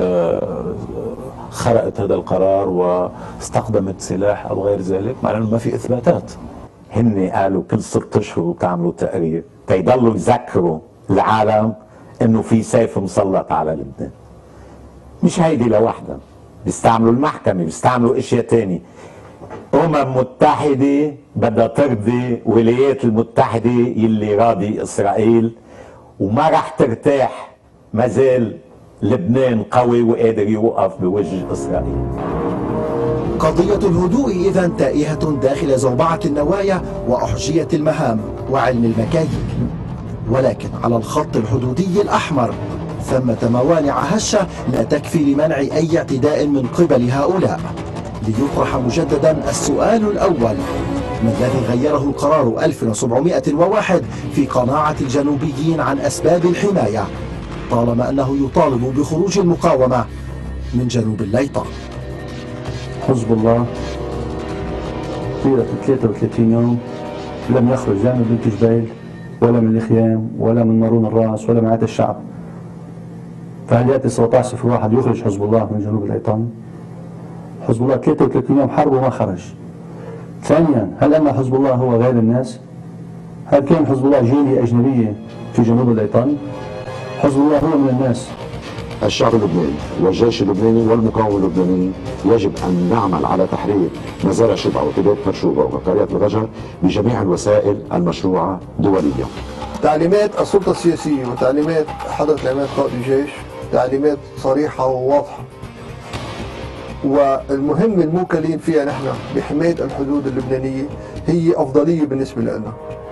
[SPEAKER 9] خرقت هذا القرار واستخدمت سلاح أو غير ذلك، مع أنه ما في إثباتات.
[SPEAKER 3] هن قالوا كل ست أشهر بتعملوا تقرير تيضلوا يذكروا العالم انه في سيف مسلط على لبنان. مش هيدي لوحدها، بيستعملوا المحكمة، بيستعملوا اشياء تانية. امم متحدة بدها ترضي ولايات المتحدة يلي راضي اسرائيل، وما راح ترتاح ما زال لبنان قوي وقادر يوقف بوجه إسرائيل.
[SPEAKER 23] قضية الهدوء إذن تائهة داخل زوبعة النوايا وأحجية المهام وعلم المكاييل، ولكن على الخط الحدودي الأحمر ثمة موانع هشة لا تكفي لمنع أي اعتداء من قبل هؤلاء. ليطرح مجددا السؤال الأول: ما الذي غيره القرار ألف وسبعمائة وواحد في قناعة الجنوبيين عن أسباب الحماية، طالما أنه يطالب بخروج المقاومة من جنوب الليطة؟
[SPEAKER 15] حزب الله طيلة ثلاثة وثلاثين يوم لم يخرج لا من بنت جبيل ولا من الخيام ولا من مارون الراس ولا من عيد الشعب. فهل يأتي سبعة عشر صفر واحد يخرج حزب الله من جنوب الليطان؟ حزب الله ثلاثة وثلاثين يوم حرب وما خرج. ثانيا، هل أن حزب الله هو غير الناس؟ هل كان حزب الله جالية أجنبية في جنوب الليطان؟ حزب الله هو من الناس.
[SPEAKER 6] الشعب اللبناني والجيش اللبناني والمقاومة اللبنانيين يجب أن نعمل على تحرير مزارع شبعة وكبات مرشوبة وقريات الرجاء بجميع الوسائل المشروعة دوليا.
[SPEAKER 14] تعليمات السلطة السياسية وتعليمات حضرة العماد قائد الجيش تعليمات صريحة وواضحة، والمهم الموكلين فيها نحن بحماية الحدود اللبنانية هي أفضلية بالنسبة لنا.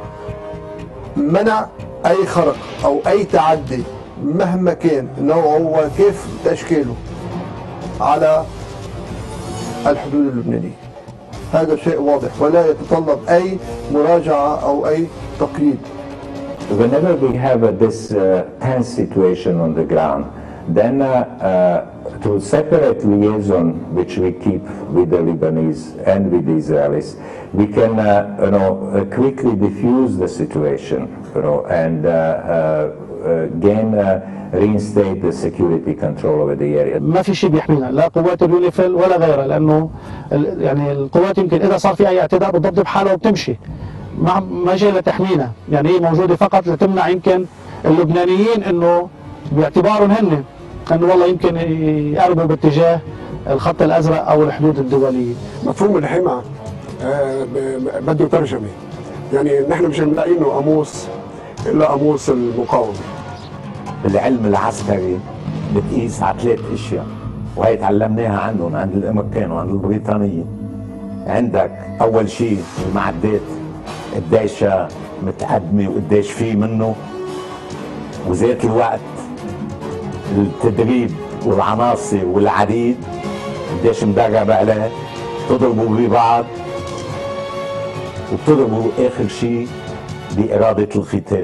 [SPEAKER 14] منع أي خرق أو أي تعدي مهما كان نوعه وكيف تشكيله على الحدود اللبنانية، هذا شيء واضح ولا يتطلب أي مراجعة أو أي تقييد.
[SPEAKER 3] Whenever we have uh, this uh, tense situation on the ground, then uh, uh, to separate liaison which we keep with the Lebanese and with the Israelis, we can uh, you know, uh, quickly diffuse the situation, you know, and uh, uh, gain uh, reinstate the security control over the area.
[SPEAKER 17] ما في شيء بيحمينا، لا قوات اليونيفيل ولا غيرها، لانه يعني القوات يمكن اذا صار في اي اعتداء بتضبط بحالها وبتمشي. ما ما جاي لتحمينا، يعني هي موجوده فقط لتمنع يمكن اللبنانيين انه باعتبارهم هن انه والله يمكن يقربوا باتجاه الخط الازرق او الحدود الدوليه.
[SPEAKER 12] مفهوم الحمى آه بده ترجمه، يعني نحن مش ملاقينه قاموس الا قاموس المقاومه.
[SPEAKER 3] العلم العسكري بتقيس على ثلاث اشياء، وهي تعلمناها عندهم عند الامريكان وعند البريطانيين. عندك اول شيء المعدات قديش متقدمه وقديش في منه، وذات الوقت التدريب والعناصر والعديد قديش مدرب عليه، تضربوا ببعض وبتضربوا اخر شيء بإرادة القتال.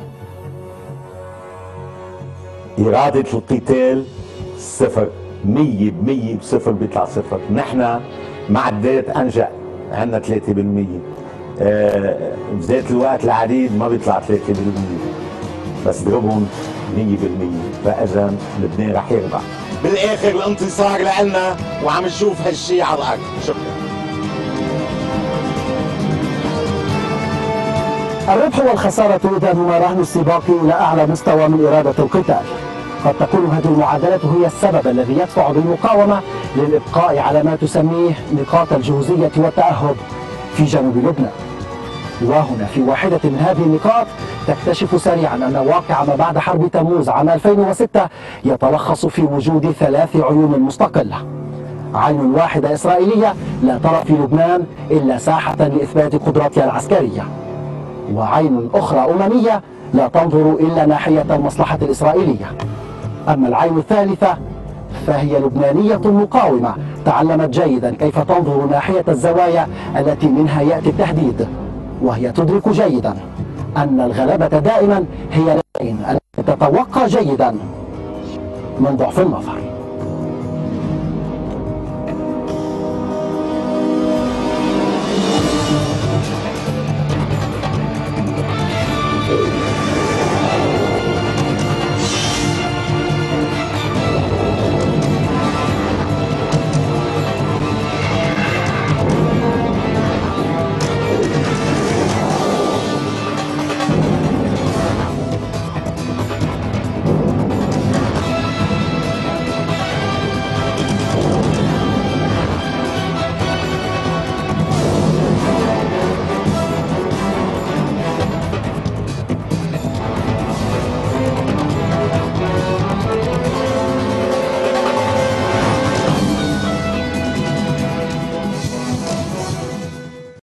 [SPEAKER 3] إرادة القتال صفر، مية بمية بصفر بيطلع صفر. نحن معدات أنجأ عندنا ثلاثة بالمية، آه بذات الوقت العديد ما بيطلع ثلاثة بالمية، بس ضربهم مية بالمية، فإذا لبنان رح يربح. بالآخر الانتصار لنا وعم نشوف هالشيء على الأرض. شكرا.
[SPEAKER 23] الربح والخسارة إذا هما رهن السباق إلى أعلى مستوى من إرادة القتال. قد تكون هذه المعادلة هي السبب الذي يدفع بالمقاومة للإبقاء على ما تسميه نقاط الجهوزية والتأهب في جنوب لبنان. وهنا في واحدة من هذه النقاط تكتشف سريعا أن واقع ما بعد حرب تموز عام ألفين وستة يتلخص في وجود ثلاث عيون مستقلة. عين واحدة إسرائيلية لا ترى في لبنان إلا ساحة لإثبات قدراتها العسكرية، وعين أخرى أممية لا تنظر إلا ناحية المصلحة الإسرائيلية. أما العين الثالثة فهي لبنانية مقاومة تعلمت جيدا كيف تنظر ناحية الزوايا التي منها يأتي التهديد، وهي تدرك جيدا أن الغلبة دائما هي العين التي تتوقع جيدا من ضعف النظر.